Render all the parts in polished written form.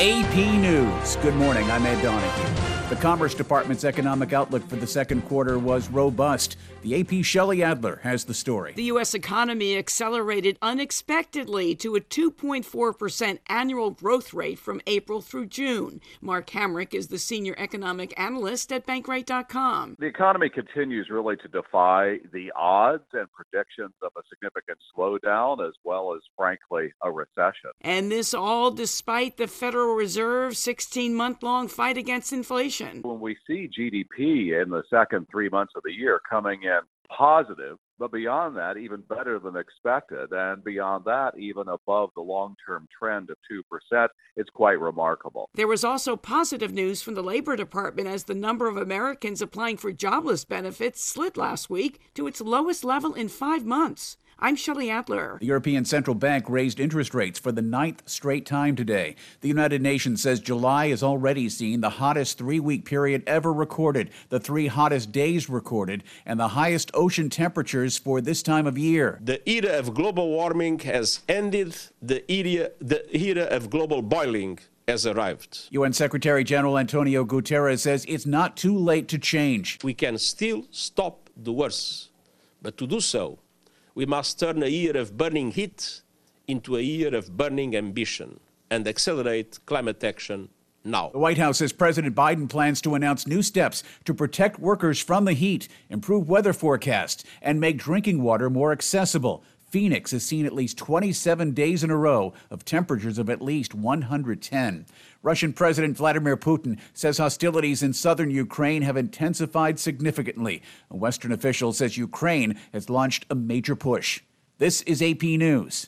AP News. Good morning, I'm Ed Donahue. The Commerce Department's economic outlook for the second quarter was robust. The AP's Shelley Adler has the story. The U.S. economy accelerated unexpectedly to a 2.4% annual growth rate from April through June. Mark Hamrick is the senior economic analyst at Bankrate.com. The economy continues really to defy the odds and predictions of a significant slowdown as well as, frankly, a recession. And this all despite the Federal Reserve's 16-month-long fight against inflation. When we see GDP in the second 3 months of the year coming in positive, but beyond that, even better than expected, and beyond that, even above the long-term trend of 2%, it's quite remarkable. There was also positive news from the Labor Department as the number of Americans applying for jobless benefits slid last week to its lowest level in 5 months. I'm Shelley Adler. The European Central Bank raised interest rates for the 9th straight time today. The United Nations says July has already seen the hottest 3-week period ever recorded, the 3 hottest days recorded, and the highest ocean temperatures for this time of year. The era of global warming has ended. The era of global boiling has arrived. UN Secretary General Antonio Guterres says it's not too late to change. We can still stop the worst, but to do so, we must turn a year of burning heat into a year of burning ambition and accelerate climate action now. The White House says President Biden plans to announce new steps to protect workers from the heat, improve weather forecasts, and make drinking water more accessible. Phoenix has seen at least 27 days in a row of temperatures of at least 110. Russian President Vladimir Putin says hostilities in southern Ukraine have intensified significantly. A Western official says Ukraine has launched a major push. This is AP News.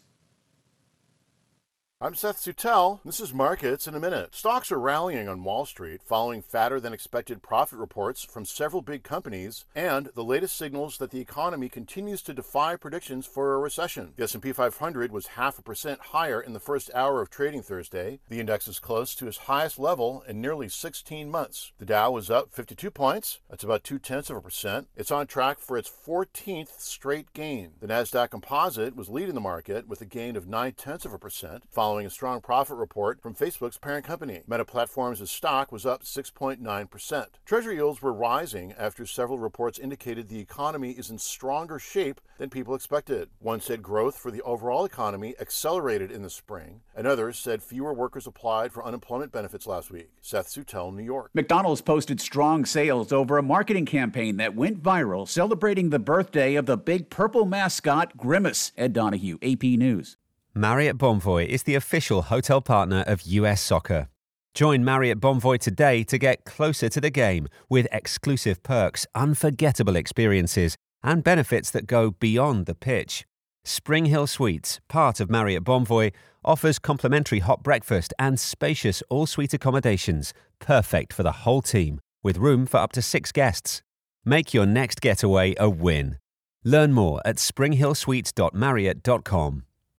I'm Seth Sutel. This is Markets in a Minute. Stocks are rallying on Wall Street following fatter-than-expected profit reports from several big companies and the latest signals that the economy continues to defy predictions for a recession. The S&P 500 was 0.5% higher in the first hour of trading Thursday. The index is close to its highest level in nearly 16 months. The Dow was up 52 points. That's about 0.2%. It's on track for its 14th straight gain. The Nasdaq Composite was leading the market with a gain of 0.9%, following a strong profit report from Facebook's parent company. Meta Platforms' stock was up 6.9%. Treasury yields were rising after several reports indicated the economy is in stronger shape than people expected. One said growth for the overall economy accelerated in the spring, and others said fewer workers applied for unemployment benefits last week. Seth Sutel, New York. McDonald's posted strong sales over a marketing campaign that went viral, celebrating the birthday of the big purple mascot, Grimace. Ed Donahue, AP News. Marriott Bonvoy is the official hotel partner of US Soccer. Join Marriott Bonvoy today to get closer to the game with exclusive perks, unforgettable experiences, and benefits that go beyond the pitch. Spring Hill Suites, part of Marriott Bonvoy, offers complimentary hot breakfast and spacious all-suite accommodations, perfect for the whole team, with room for up to 6 guests. Make your next getaway a win. Learn more at springhillsuites.marriott.com.